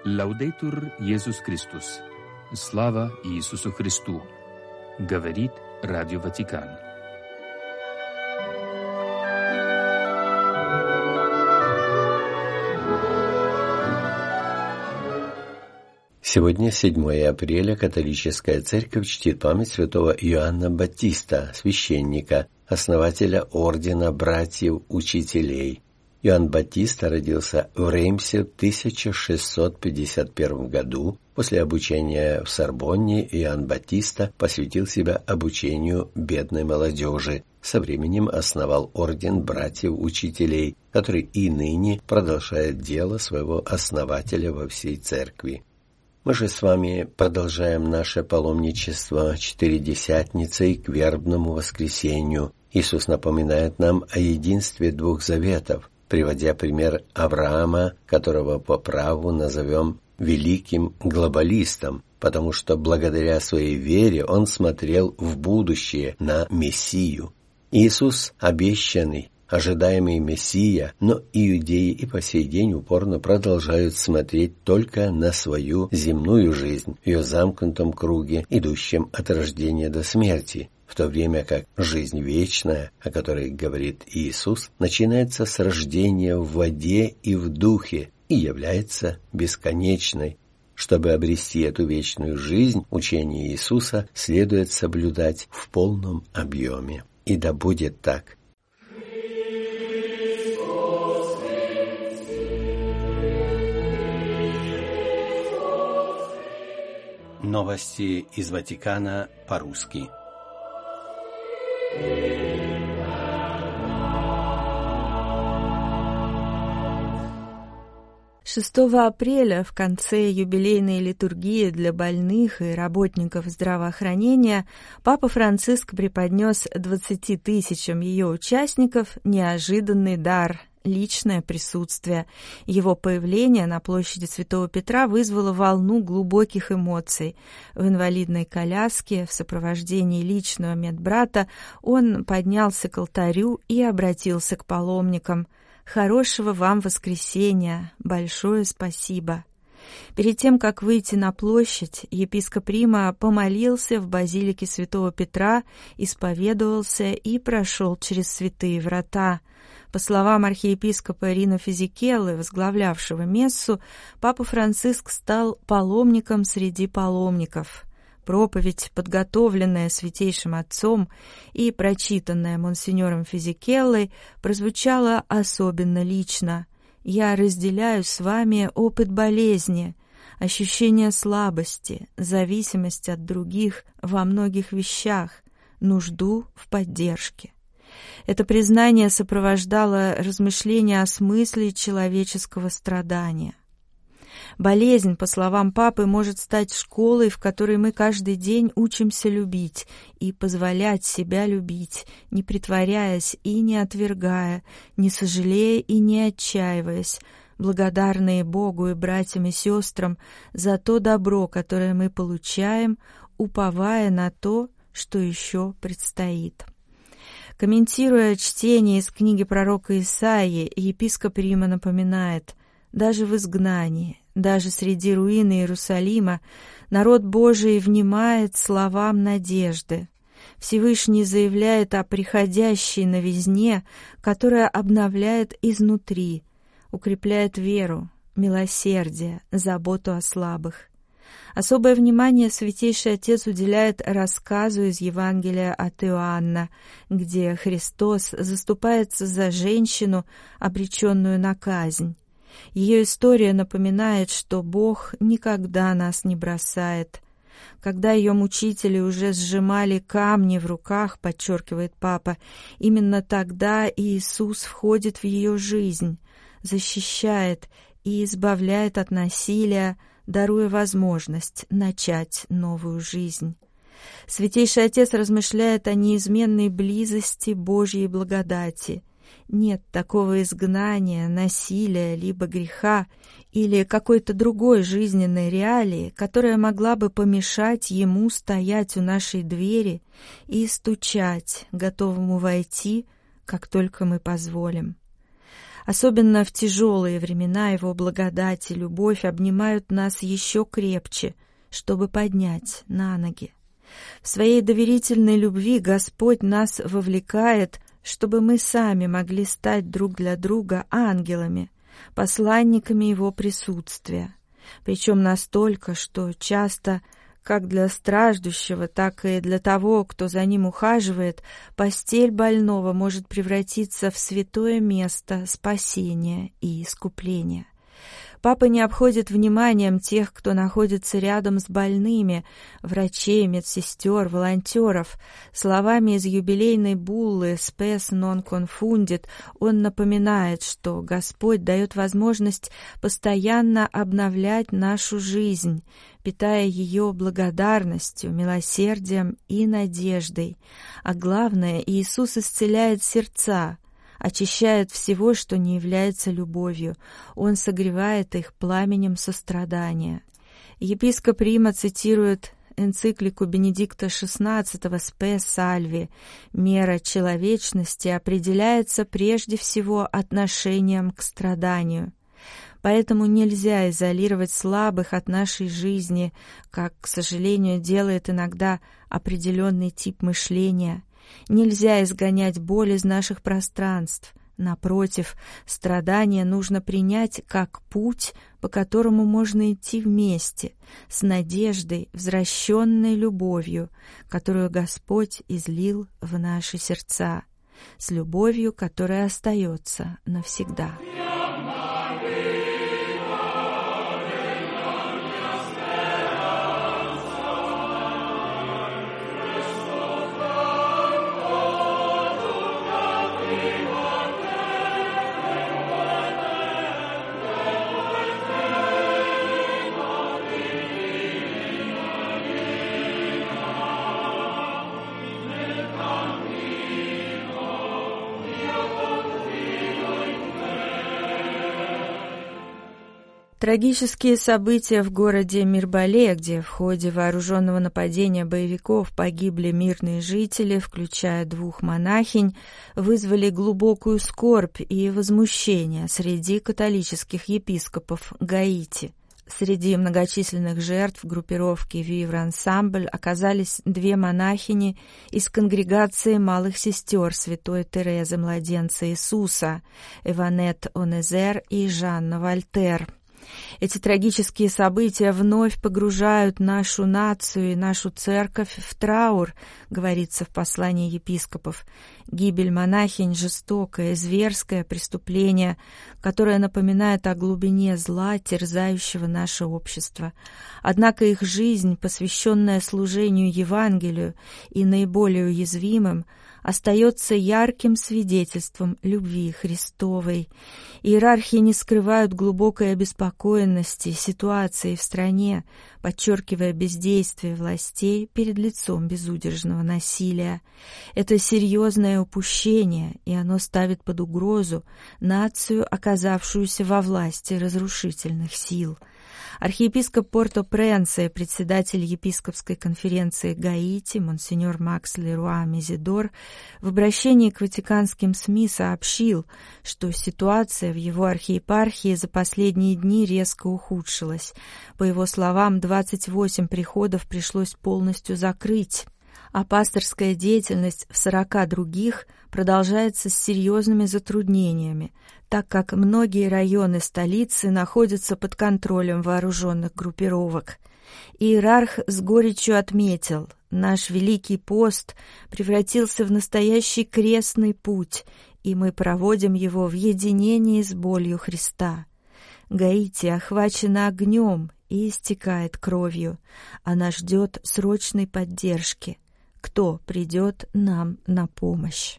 Лаудетур Иисус Христос. Слава Иисусу Христу. Говорит Радио Ватикан. Сегодня, 7 апреля, католическая церковь чтит память святого Иоанна Баптиста, священника, основателя ордена братьев-учителей. Иоанн Баптиста родился в Реймсе в 1651 году. После обучения в Сорбонне Иоанн Баптиста посвятил себя обучению бедной молодежи. Со временем основал орден братьев-учителей, который и ныне продолжает дело своего основателя во всей церкви. Мы же с вами продолжаем наше паломничество Четыредесятницей к вербному воскресенью. Иисус напоминает нам о единстве двух заветов, приводя пример Авраама, которого по праву назовем великим глобалистом, потому что благодаря своей вере он смотрел в будущее, на Мессию. Иисус обещанный, ожидаемый Мессия, но иудеи и по сей день упорно продолжают смотреть только на свою земную жизнь в ее замкнутом круге, идущем от рождения до смерти, в то время как жизнь вечная, о которой говорит Иисус, начинается с рождения в воде и в духе и является бесконечной. Чтобы обрести эту вечную жизнь, учение Иисуса следует соблюдать в полном объеме. И да будет так. Новости из Ватикана по-русски. Шестого апреля, в конце юбилейной литургии для больных и работников здравоохранения, Папа Франциск преподнес 20 тысячам ее участников неожиданный дар – личное присутствие. Его появление на площади Святого Петра вызвало волну глубоких эмоций. В инвалидной коляске, в сопровождении личного медбрата, он поднялся к алтарю и обратился к паломникам. «Хорошего вам воскресенья! Большое спасибо!» Перед тем, как выйти на площадь, епископ Рима помолился в базилике Святого Петра, исповедовался и прошел через святые врата. По словам архиепископа Рино Физикеллы, возглавлявшего мессу, Папа Франциск стал паломником среди паломников. Проповедь, подготовленная Святейшим Отцом и прочитанная монсеньором Физикеллой, прозвучала особенно лично. «Я разделяю с вами опыт болезни, ощущение слабости, зависимость от других во многих вещах, нужду в поддержке». Это признание сопровождало размышления о смысле человеческого страдания. Болезнь, по словам Папы, может стать школой, в которой мы каждый день учимся любить и позволять себя любить, не притворяясь и не отвергая, не сожалея и не отчаиваясь, благодарные Богу и братьям и сестрам за то добро, которое мы получаем, уповая на то, что еще предстоит. Комментируя чтение из книги пророка Исаии, епископ Рима напоминает: даже в изгнании, даже среди руин Иерусалима народ Божий внимает словам надежды. Всевышний заявляет о приходящей новизне, которая обновляет изнутри, укрепляет веру, милосердие, заботу о слабых. Особое внимание Святейший Отец уделяет рассказу из Евангелия от Иоанна, где Христос заступается за женщину, обреченную на казнь. Ее история напоминает, что Бог никогда нас не бросает. Когда ее мучители уже сжимали камни в руках, подчеркивает Папа, именно тогда Иисус входит в ее жизнь, защищает и избавляет от насилия, даруя возможность начать новую жизнь. Святейший Отец размышляет о неизменной близости Божьей благодати. Нет такого изгнания, насилия, либо греха или какой-то другой жизненной реалии, которая могла бы помешать Ему стоять у нашей двери и стучать, готовому войти, как только мы позволим. Особенно в тяжелые времена Его благодать и любовь обнимают нас еще крепче, чтобы поднять на ноги. В своей доверительной любви Господь нас вовлекает, чтобы мы сами могли стать друг для друга ангелами, посланниками Его присутствия. Причем настолько, что часто, как для страждущего, так и для того, кто за ним ухаживает, постель больного может превратиться в святое место спасения и искупления. Папа не обходит вниманием тех, кто находится рядом с больными, врачей, медсестер, волонтеров. Словами из юбилейной буллы «Spes non confundit» он напоминает, что Господь дает возможность постоянно обновлять нашу жизнь, питая ее благодарностью, милосердием и надеждой. А главное, Иисус исцеляет сердца, очищает всего, что не является любовью. Он согревает их пламенем сострадания. Епископ Рима цитирует энциклику Бенедикта XVI «Spes salvi». Мера человечности определяется прежде всего отношением к страданию. Поэтому нельзя изолировать слабых от нашей жизни, как, к сожалению, делает иногда определенный тип мышления. Нельзя изгонять боль из наших пространств. Напротив, страдания нужно принять как путь, по которому можно идти вместе, с надеждой, возвращенной любовью, которую Господь излил в наши сердца, с любовью, которая остается навсегда. Трагические события в городе Мирбале, где в ходе вооруженного нападения боевиков погибли мирные жители, включая 2 монахинь, вызвали глубокую скорбь и возмущение среди католических епископов Гаити. Среди многочисленных жертв группировки Vivre Ensemble оказались 2 монахини из конгрегации малых сестер святой Терезы Младенца Иисуса, Эванет Онезер и Жанна Вольтер. Эти трагические события вновь погружают нашу нацию и нашу церковь в траур, говорится в послании епископов. Гибель монахинь — жестокое, зверское преступление, которое напоминает о глубине зла, терзающего наше общество. Однако их жизнь, посвященная служению Евангелию и наиболее уязвимым, остается ярким свидетельством любви Христовой. Иерархи не скрывают глубокой обеспокоенности ситуации в стране, подчеркивая бездействие властей перед лицом безудержного насилия. Это серьезное упущение, и оно ставит под угрозу нацию, оказавшуюся во власти разрушительных сил. Архиепископ Порто-Пренса и председатель епископской конференции Гаити монсеньор Макс Леруа Мезидор в обращении к ватиканским СМИ сообщил, что ситуация в его архиепархии за последние дни резко ухудшилась. По его словам, 28 приходов пришлось полностью закрыть, а пасторская деятельность в 40 других продолжается с серьезными затруднениями, так как многие районы столицы находятся под контролем вооруженных группировок. Иерарх с горечью отметил: «Наш Великий пост превратился в настоящий крестный путь, и мы проводим его в единении с болью Христа. Гаити охвачена огнем и истекает кровью. Она ждет срочной поддержки. Кто придет нам на помощь?»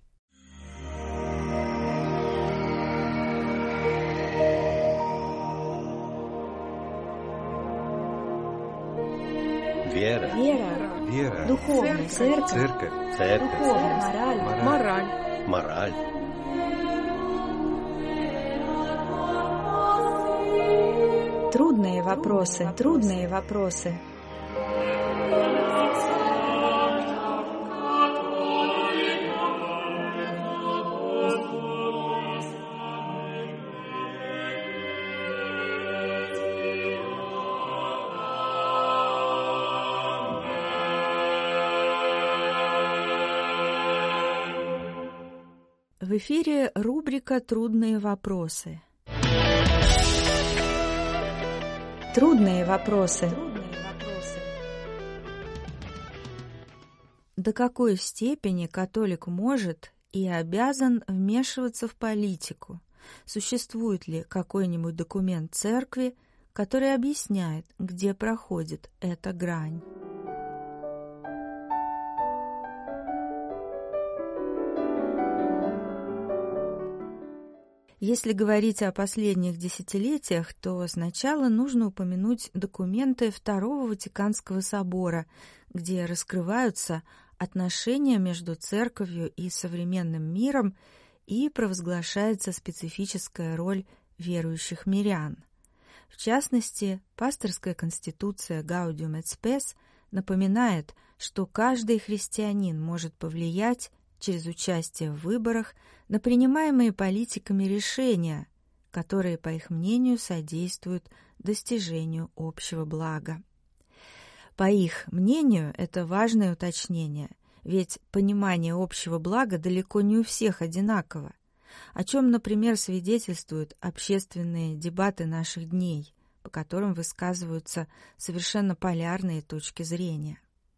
Вера. Духовная церковь. Духовная Мораль. Трудные вопросы. В эфире рубрика «Трудные вопросы». Трудные вопросы. До какой степени католик может и обязан вмешиваться в политику? Существует ли какой-нибудь документ церкви, который объясняет, где проходит эта грань? Если говорить о последних десятилетиях, то сначала нужно упомянуть документы Второго Ватиканского собора, где раскрываются отношения между церковью и современным миром и провозглашается специфическая роль верующих мирян. В частности, пасторская конституция Gaudium et Spes напоминает, что каждый христианин может повлиять через участие в выборах на принимаемые политиками решения, которые, по их мнению, содействуют достижению общего блага. По их мнению, это важное уточнение, ведь понимание общего блага далеко не у всех одинаково, о чем, например, свидетельствуют общественные дебаты наших дней, по которым высказываются совершенно полярные точки зрения.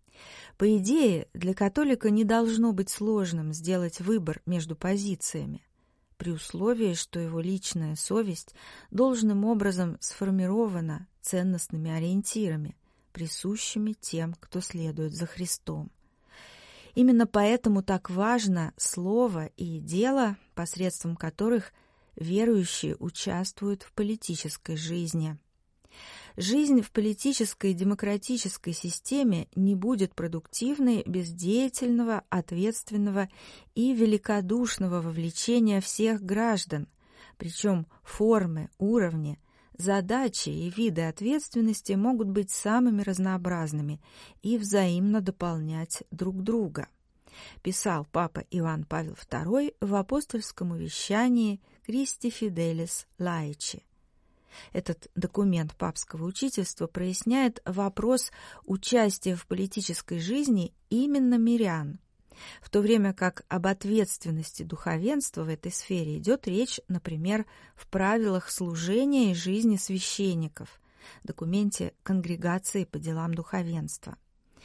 По идее, для католика не должно быть сложным сделать выбор между позициями, при условии, что его личная совесть должным образом сформирована ценностными ориентирами, присущими тем, кто следует за Христом. Именно поэтому так важно слово и дело, посредством которых верующие участвуют в политической жизни. Жизнь в политической и демократической системе не будет продуктивной без деятельного, ответственного и великодушного вовлечения всех граждан, причем формы, уровни, задачи и виды ответственности могут быть самыми разнообразными и взаимно дополнять друг друга, писал папа Иоанн Павел II в апостольском увещании Christi Fidelis Laici. Этот документ папского учительства проясняет вопрос участия в политической жизни именно мирян, в то время как об ответственности духовенства в этой сфере идет речь, например, в правилах служения и жизни священников, документе Конгрегации по делам духовенства.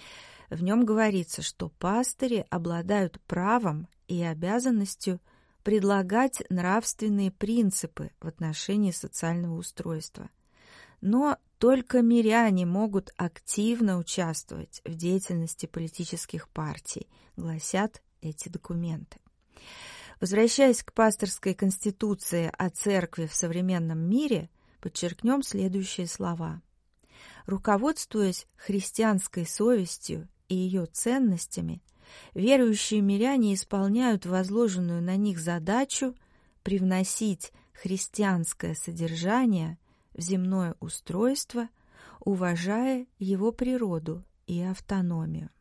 В нем говорится, что пастыри обладают правом и обязанностью предлагать нравственные принципы в отношении социального устройства. Но только миряне могут активно участвовать в деятельности политических партий, гласят эти документы. Возвращаясь к пасторской конституции о церкви в современном мире, подчеркнем следующие слова. Руководствуясь христианской совестью и ее ценностями, верующие миряне исполняют возложенную на них задачу привносить христианское содержание в земное устройство, уважая его природу и автономию.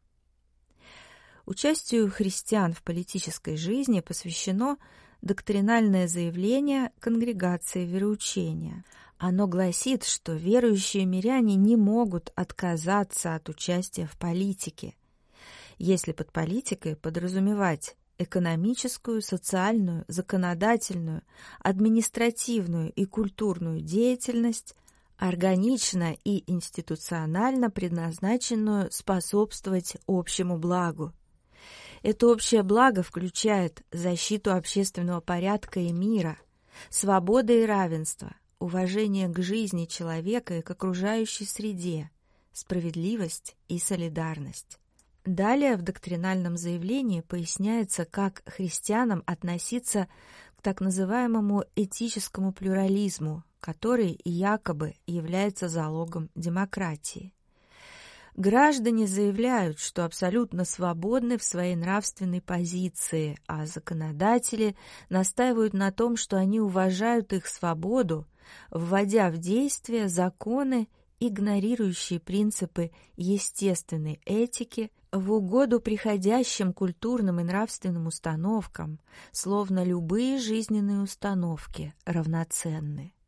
Участию христиан в политической жизни посвящено доктринальное заявление Конгрегации вероучения. Оно гласит, что верующие миряне не могут отказаться от участия в политике, если под политикой подразумевать экономическую, социальную, законодательную, административную и культурную деятельность, органично и институционально предназначенную способствовать общему благу. Это общее благо включает защиту общественного порядка и мира, свободы и равенства, уважение к жизни человека и к окружающей среде, справедливость и солидарность. Далее в доктринальном заявлении поясняется, как христианам относиться к так называемому этическому плюрализму, который якобы является залогом демократии. Граждане заявляют, что абсолютно свободны в своей нравственной позиции, а законодатели настаивают на том, что они уважают их свободу, вводя в действие законы, игнорирующие принципы естественной этики в угоду приходящим культурным и нравственным установкам, словно любые жизненные установки равноценны.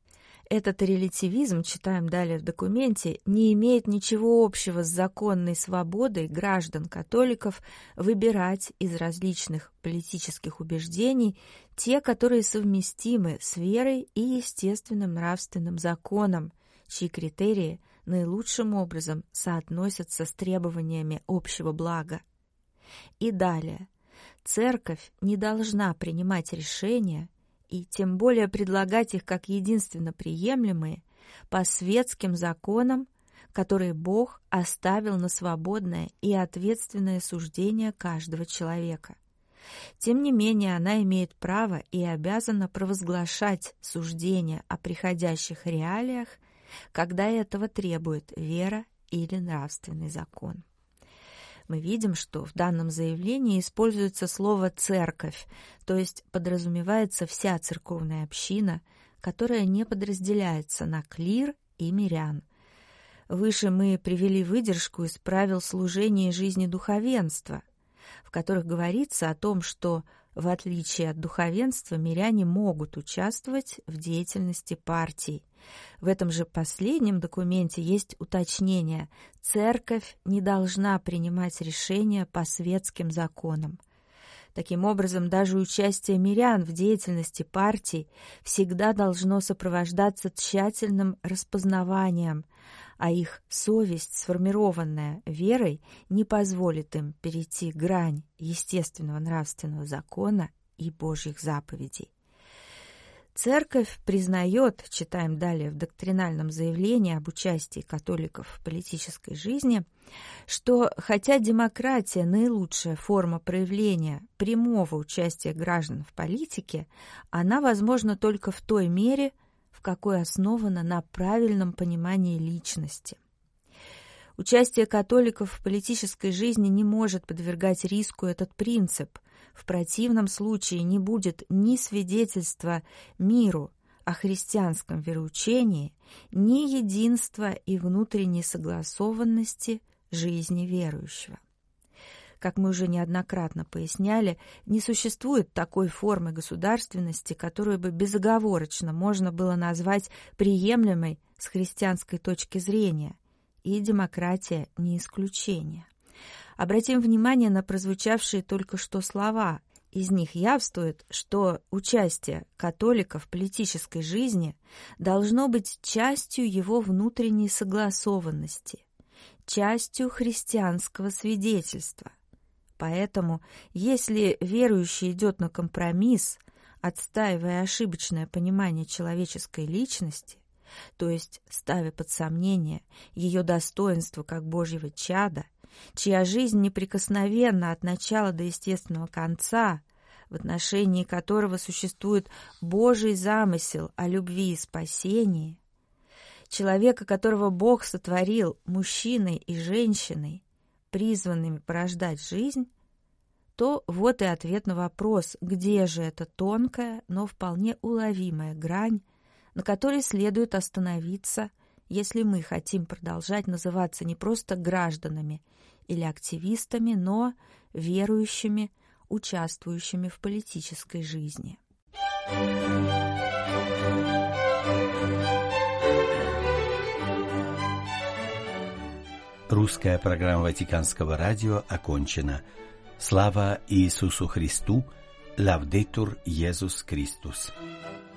этот релятивизм, читаем далее в документе, не имеет ничего общего с законной свободой граждан-католиков выбирать из различных политических убеждений те, которые совместимы с верой и естественным нравственным законом, чьи критерии наилучшим образом соотносятся с требованиями общего блага. И далее. Церковь не должна принимать решения и тем более предлагать их как единственно приемлемые по светским законам, которые Бог оставил на свободное и ответственное суждение каждого человека. Тем не менее, она имеет право и обязана провозглашать суждения о приходящих реалиях, когда этого требует вера или нравственный закон. Мы видим, что в данном заявлении используется слово «церковь», то есть подразумевается вся церковная община, которая не подразделяется на клир и мирян. Выше мы привели выдержку из правил служения и жизни духовенства, в которых говорится о том, что, в отличие от духовенства, миряне могут участвовать в деятельности партий. В этом же последнем документе есть уточнение: церковь не должна принимать решения по светским законам. Таким образом, даже участие мирян в деятельности партий всегда должно сопровождаться тщательным распознаванием, а их совесть, сформированная верой, не позволит им перейти грань естественного нравственного закона и Божьих заповедей. Церковь признает, читаем далее в доктринальном заявлении об участии католиков в политической жизни, что хотя демократия – наилучшая форма проявления прямого участия граждан в политике, она возможна только в той мере, в какой основана на правильном понимании личности. Участие католиков в политической жизни не может подвергать риску этот принцип. В противном случае не будет ни свидетельства миру о христианском вероучении, ни единства и внутренней согласованности жизни верующего. Как мы уже неоднократно поясняли, не существует такой формы государственности, которую бы безоговорочно можно было назвать приемлемой с христианской точки зрения, и демократия не исключение. Обратим внимание на прозвучавшие только что слова. Из них явствует, что участие католика в политической жизни должно быть частью его внутренней согласованности, частью христианского свидетельства. Поэтому, если верующий идет на компромисс, отстаивая ошибочное понимание человеческой личности, то есть ставя под сомнение ее достоинство как Божьего чада, чья жизнь неприкосновенна от начала до естественного конца, в отношении которого существует Божий замысел о любви и спасении, человека, которого Бог сотворил мужчиной и женщиной, призванными порождать жизнь, то вот и ответ на вопрос, где же эта тонкая, но вполне уловимая грань, на которой следует остановиться, если мы хотим продолжать называться не просто гражданами или активистами, но верующими, участвующими в политической жизни. Русская программа Ватиканского радио окончена. Слава Иисусу Христу! Лавдетур Иисус Христос!